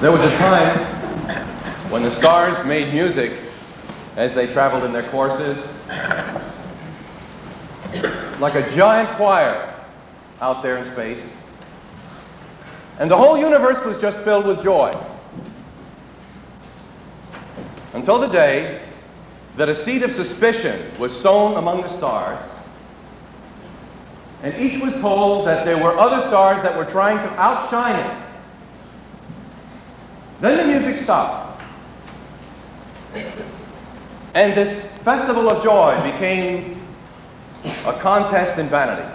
There was a time when the stars made music as they traveled in their courses, like a giant choir out there in space. And the whole universe was just filled with joy. Until the day that a seed of suspicion was sown among the stars, and each was told that there were other stars that were trying to outshine it. Then the music stopped. And this festival of joy became a contest in vanity.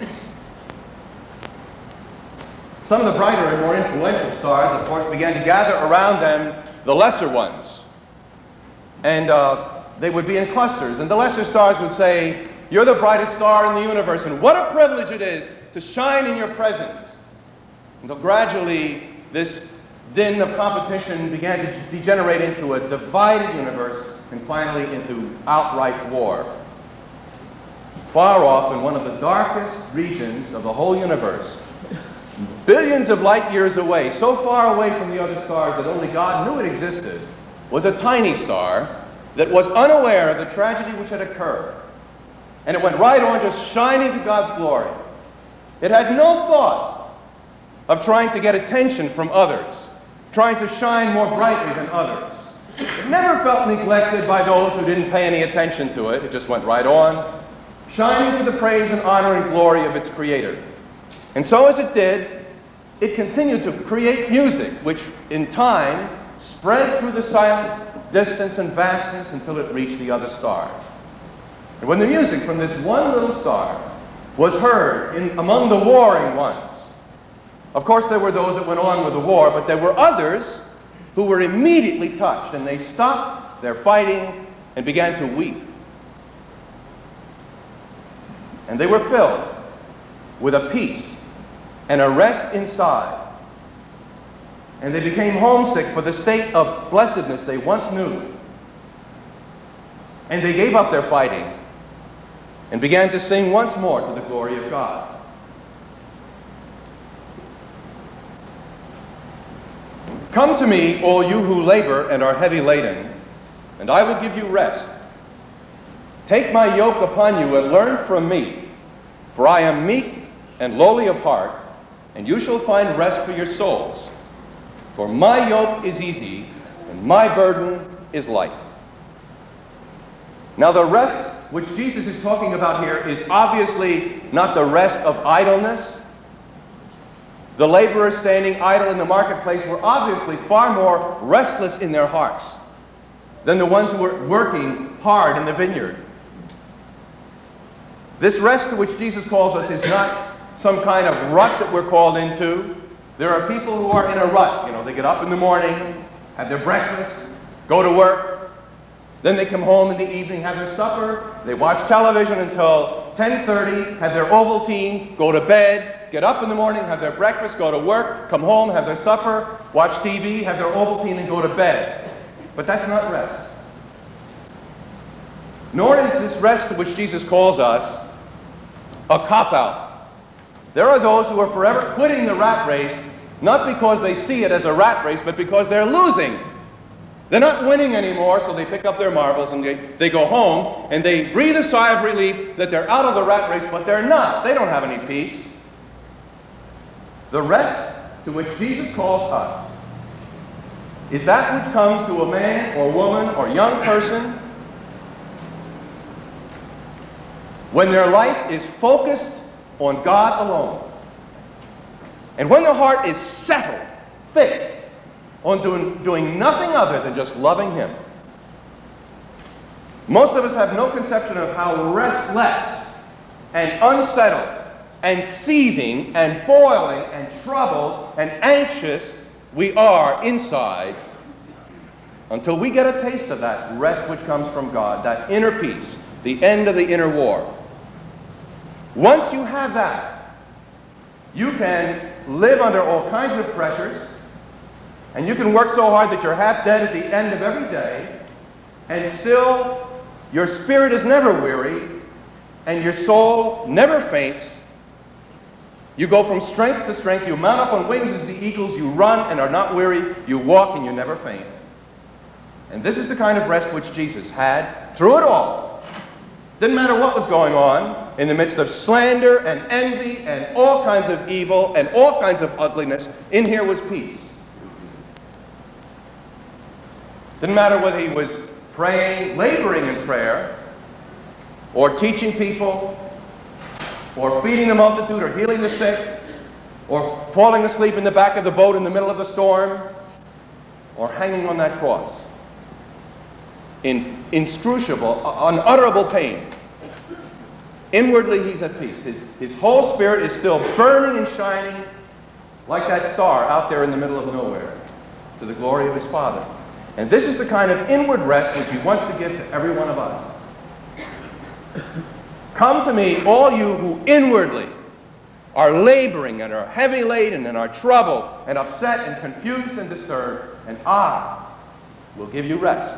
Some of the brighter and more influential stars, of course, began to gather around them the lesser ones. And they would be in clusters. And the lesser stars would say, "You're the brightest star in the universe, and what a privilege it is to shine in your presence." Until gradually, this din of competition began to degenerate into a divided universe, and finally into outright war. Far off in one of the darkest regions of the whole universe, billions of light years away, so far away from the other stars that only God knew it existed, was a tiny star that was unaware of the tragedy which had occurred. And it went right on just shining to God's glory. It had no thought of trying to get attention from others, trying to shine more brightly than others. It never felt neglected by those who didn't pay any attention to it. It just went right on, shining to the praise and honor and glory of its creator. And so as it did, it continued to create music, which in time spread through the silent distance and vastness until it reached the other stars. And when the music from this one little star was heard among the warring ones, of course there were those that went on with the war, but there were others who were immediately touched, and they stopped their fighting and began to weep. And they were filled with a peace and a rest inside. And they became homesick for the state of blessedness they once knew. And they gave up their fighting and began to sing once more to the glory of God. "Come to me, all you who labor and are heavy laden, and I will give you rest. Take my yoke upon you and learn from me, for I am meek and lowly of heart, and you shall find rest for your souls. For my yoke is easy, and my burden is light." Now the rest which Jesus is talking about here is obviously not the rest of idleness. The laborers standing idle in the marketplace were obviously far more restless in their hearts than the ones who were working hard in the vineyard. This rest to which Jesus calls us is not some kind of rut that we're called into. There are people who are in a rut. You know, they get up in the morning, have their breakfast, go to work, then they come home in the evening, have their supper, they watch television until 10:30, have their Ovaltine, go to bed, get up in the morning, have their breakfast, go to work, come home, have their supper, watch TV, have their Ovaltine, and go to bed. But that's not rest. Nor is this rest to which Jesus calls us a cop-out. There are those who are forever quitting the rat race, not because they see it as a rat race, but because they're losing. They're not winning anymore, so they pick up their marbles and they go home, and they breathe a sigh of relief that they're out of the rat race, but they're not. They don't have any peace. The rest to which Jesus calls us is that which comes to a man or woman or young person when their life is focused on God alone. And when the heart is settled, fixed on doing nothing other than just loving Him. Most of us have no conception of how restless and unsettled and seething and boiling and troubled and anxious we are inside until we get a taste of that rest which comes from God, that inner peace, the end of the inner war. Once you have that, you can live under all kinds of pressures, and you can work so hard that you're half dead at the end of every day, and still your spirit is never weary, and your soul never faints. You go from strength to strength. You mount up on wings as the eagles. You run and are not weary. You walk and you never faint. And this is the kind of rest which Jesus had through it all. Didn't matter what was going on, in the midst of slander and envy and all kinds of evil and all kinds of ugliness, in here was peace. Didn't matter whether he was praying, laboring in prayer, or teaching people, or feeding the multitude, or healing the sick, or falling asleep in the back of the boat in the middle of the storm, or hanging on that cross in inscrutable, unutterable pain. Inwardly, he's at peace. His whole spirit is still burning and shining like that star out there in the middle of nowhere to the glory of his Father. And this is the kind of inward rest which he wants to give to every one of us. Come to me, all you who inwardly are laboring and are heavy laden and are troubled and upset and confused and disturbed, and I will give you rest.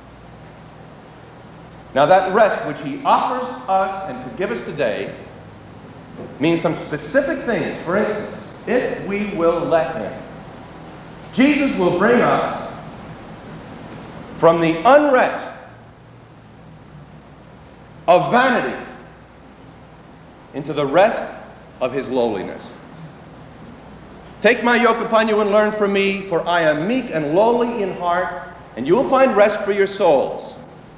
Now that rest which he offers us and could give us today means some specific things. For instance, if we will let him, Jesus will bring us from the unrest of vanity into the rest of his lowliness. Take my yoke upon you and learn from me, for I am meek and lowly in heart, and you will find rest for your souls.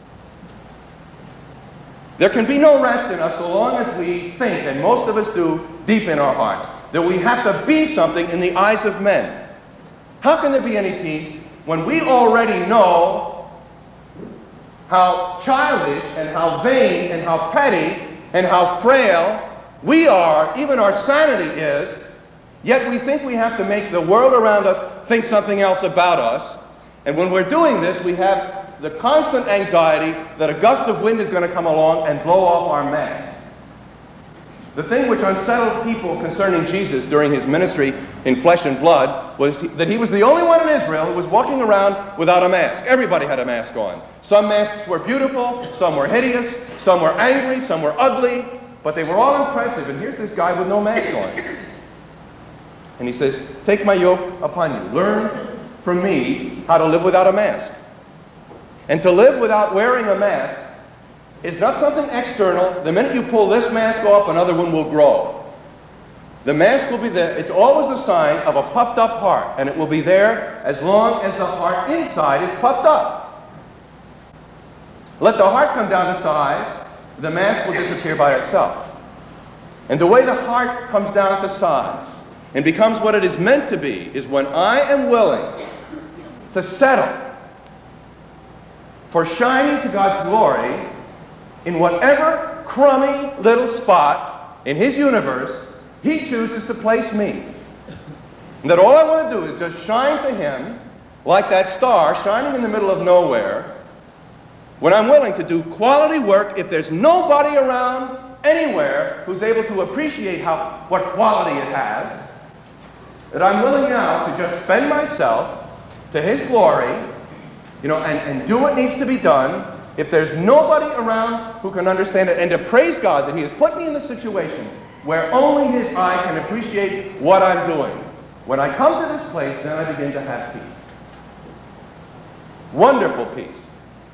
There can be no rest in us so long as we think, and most of us do, deep in our hearts, that we have to be something in the eyes of men. How can there be any peace when we already know how childish and how vain and how petty and how frail we are, even our sanity is, yet we think we have to make the world around us think something else about us. And when we're doing this, we have the constant anxiety that a gust of wind is going to come along and blow off our mask. The thing which unsettled people concerning Jesus during his ministry in flesh and blood was that he was the only one in Israel who was walking around without a mask. Everybody had a mask on. Some masks were beautiful, some were hideous, some were angry, some were ugly, but they were all impressive. And here's this guy with no mask on. And he says, take my yoke upon you. Learn from me how to live without a mask. And to live without wearing a mask is not something external. The minute you pull this mask off, another one will grow. The mask will be there. It's always the sign of a puffed up heart, and it will be there as long as the heart inside is puffed up. Let the heart come down to size, the mask will disappear by itself. And the way the heart comes down to size and becomes what it is meant to be is when I am willing to settle for shining to God's glory in whatever crummy little spot in his universe he chooses to place me. And that all I want to do is just shine to him like that star shining in the middle of nowhere, when I'm willing to do quality work if there's nobody around anywhere who's able to appreciate what quality it has, that I'm willing now to just spend myself to his glory, and do what needs to be done if there's nobody around who can understand it, and to praise God that he has put me in the situation where only his eye can appreciate what I'm doing. When I come to this place, then I begin to have peace. Wonderful peace.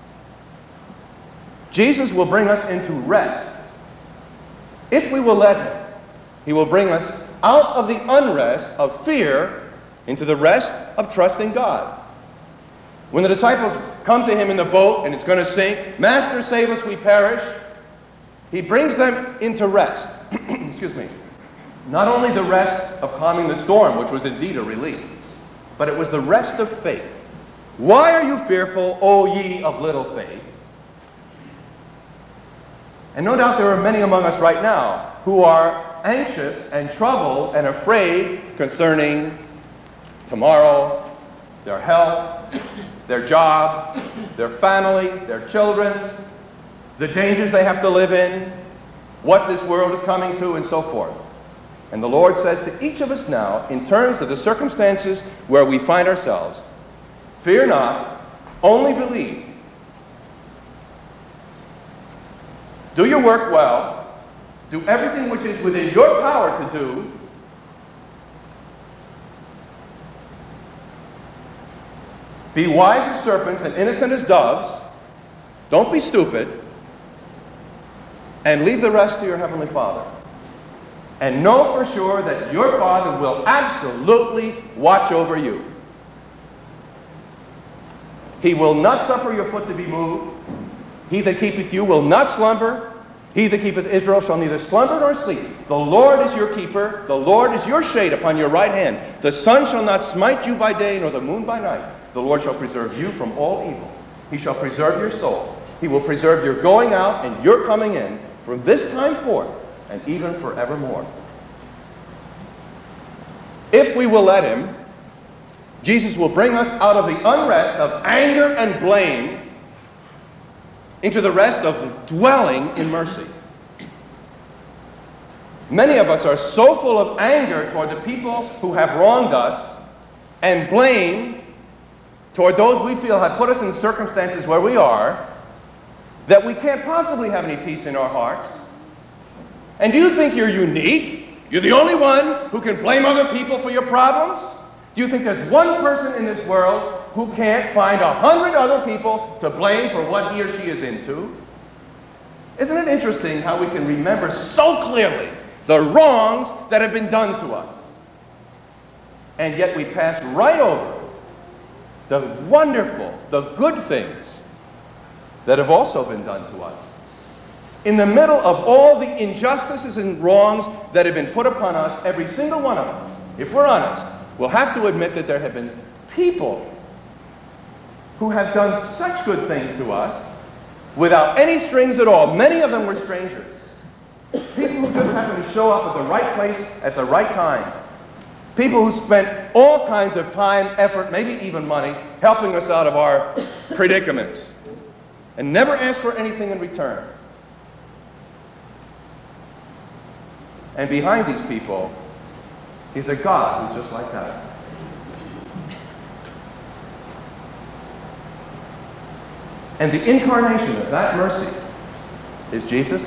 Jesus will bring us into rest. If we will let him, he will bring us out of the unrest of fear into the rest of trusting God. When the disciples come to him in the boat and it's going to sink, Master, save us, we perish, he brings them into rest. Excuse me. Not only the rest of calming the storm, which was indeed a relief, but it was the rest of faith. Why are you fearful, O ye of little faith? And no doubt there are many among us right now who are anxious and troubled and afraid concerning tomorrow, their health, their job, their family, their children, the dangers they have to live in, what this world is coming to, and so forth. And the Lord says to each of us now, in terms of the circumstances where we find ourselves, fear not, only believe. Do your work well, do everything which is within your power to do, Be wise as serpents and innocent as doves. Don't be stupid. And leave the rest to your Heavenly Father. And know for sure that your Father will absolutely watch over you. He will not suffer your foot to be moved. He that keepeth you will not slumber. He that keepeth Israel shall neither slumber nor sleep. The Lord is your keeper. The Lord is your shade upon your right hand. The sun shall not smite you by day, nor the moon by night. The Lord shall preserve you from all evil. He shall preserve your soul. He will preserve your going out and your coming in from this time forth and even forevermore. If we will let him, Jesus will bring us out of the unrest of anger and blame into the rest of dwelling in mercy. Many of us are so full of anger toward the people who have wronged us and blame toward those we feel have put us in circumstances where we are that we can't possibly have any peace in our hearts. And do you think you're unique? You're the only one who can blame other people for your problems? Do you think there's one person in this world who can't find 100 other people to blame for what he or she is into? Isn't it interesting how we can remember so clearly the wrongs that have been done to us? And yet we pass right over the wonderful, the good things that have also been done to us. In the middle of all the injustices and wrongs that have been put upon us, every single one of us, if we're honest, will have to admit that there have been people who have done such good things to us without any strings at all. Many of them were strangers. People who just happened to show up at the right place at the right time. People who spent all kinds of time, effort, maybe even money, helping us out of our predicaments and never asked for anything in return. And behind these people is a God who's just like that. And the incarnation of that mercy is Jesus,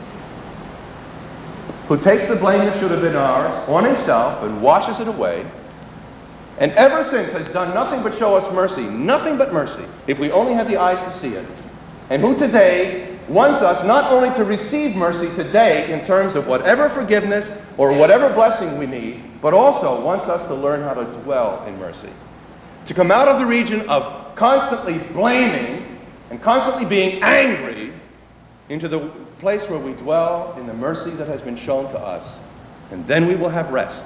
who takes the blame that should have been ours on himself and washes it away, and ever since has done nothing but show us mercy, nothing but mercy, if we only had the eyes to see it, and who today wants us not only to receive mercy today in terms of whatever forgiveness or whatever blessing we need, but also wants us to learn how to dwell in mercy. To come out of the region of constantly blaming and constantly being angry into the place where we dwell in the mercy that has been shown to us. And then we will have rest.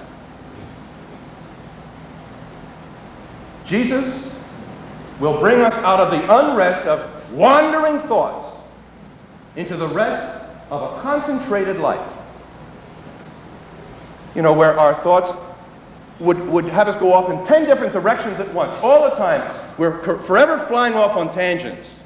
Jesus will bring us out of the unrest of wandering thoughts into the rest of a concentrated life. You know, where our thoughts would have us go off in 10 different directions at once, all the time. We're forever flying off on tangents.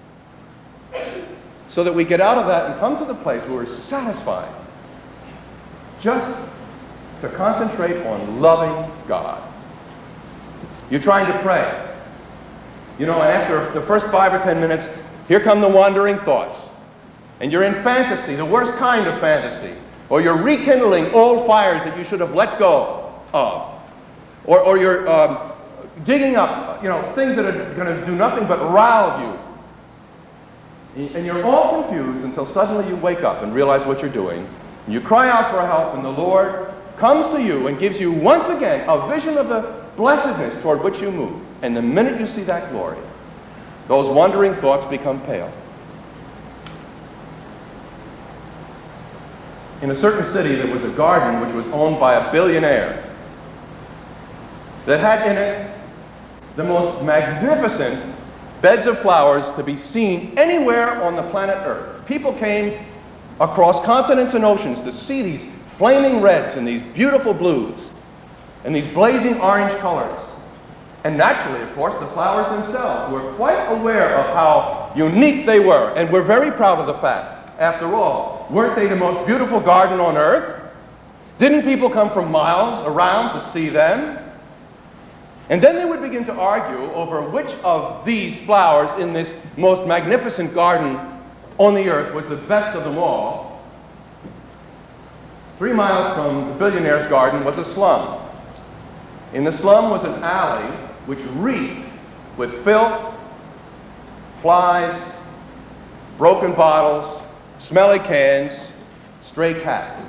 So that we get out of that and come to the place where we're satisfied just to concentrate on loving God. You're trying to pray. You know, and after the first 5 or 10 minutes, here come the wandering thoughts. And you're in fantasy, the worst kind of fantasy. Or you're rekindling old fires that you should have let go of. Or you're digging up, you know, things that are going to do nothing but rile you. And you're all confused until suddenly you wake up and realize what you're doing. And you cry out for help, and the Lord comes to you and gives you once again a vision of the blessedness toward which you move. And the minute you see that glory, those wandering thoughts become pale. In a certain city, there was a garden which was owned by a billionaire that had in it the most magnificent beds of flowers to be seen anywhere on the planet Earth. People came across continents and oceans to see these flaming reds and these beautiful blues and these blazing orange colors. And naturally, of course, the flowers themselves were quite aware of how unique they were, and were very proud of the fact. After all, weren't they the most beautiful garden on earth? Didn't people come from miles around to see them? And then they would begin to argue over which of these flowers in this most magnificent garden on the earth was the best of them all. 3 miles from the billionaire's garden was a slum. In the slum was an alley which reeked with filth, flies, broken bottles, smelly cans, stray cats.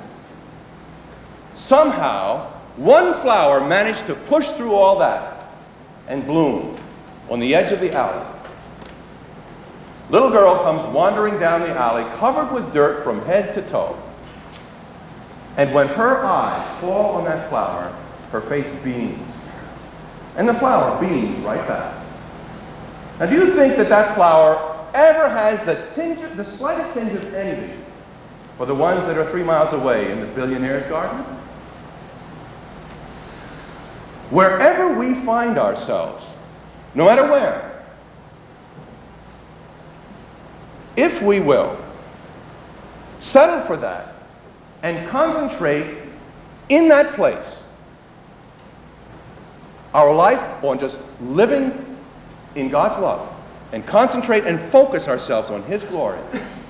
Somehow, one flower managed to push through all that and bloom on the edge of the alley. Little girl comes wandering down the alley, covered with dirt from head to toe. And when her eyes fall on that flower, her face beams. And the flower beams right back. Now, do you think that that flower ever has the slightest tinge of envy for the ones that are 3 miles away in the billionaire's garden? Wherever we find ourselves, no matter where, if we will, settle for that and concentrate in that place our life on just living in God's love and concentrate and focus ourselves on His glory,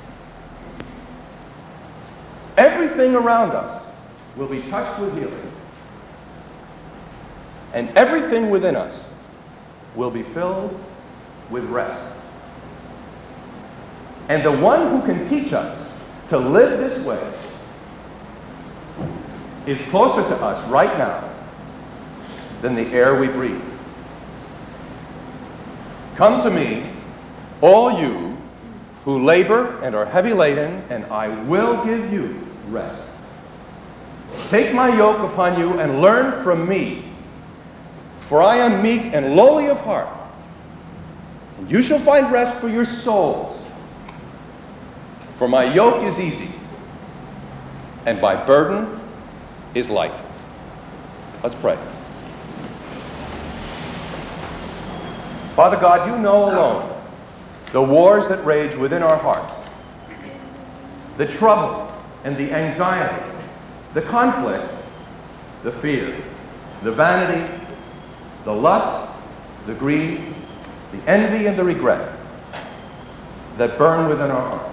everything around us will be touched with healing, and everything within us will be filled with rest. And the one who can teach us to live this way is closer to us right now than the air we breathe. Come to me, all you who labor and are heavy laden, and I will give you rest. Take my yoke upon you and learn from me, for I am meek and lowly of heart, and you shall find rest for your souls. For my yoke is easy, and my burden is light. Let's pray. Father God, you know alone the wars that rage within our hearts, the trouble and the anxiety, the conflict, the fear, the vanity, the lust, the greed, the envy, and the regret that burn within our hearts.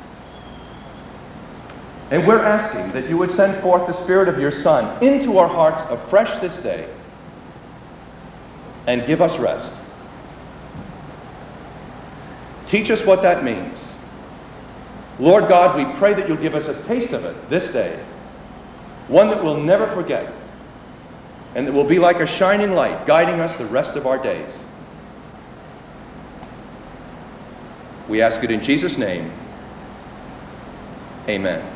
And we're asking that you would send forth the Spirit of your Son into our hearts afresh this day and give us rest. Teach us what that means. Lord God, we pray that you'll give us a taste of it this day, one that we'll never forget, and that will be like a shining light guiding us the rest of our days. We ask it in Jesus' name. Amen.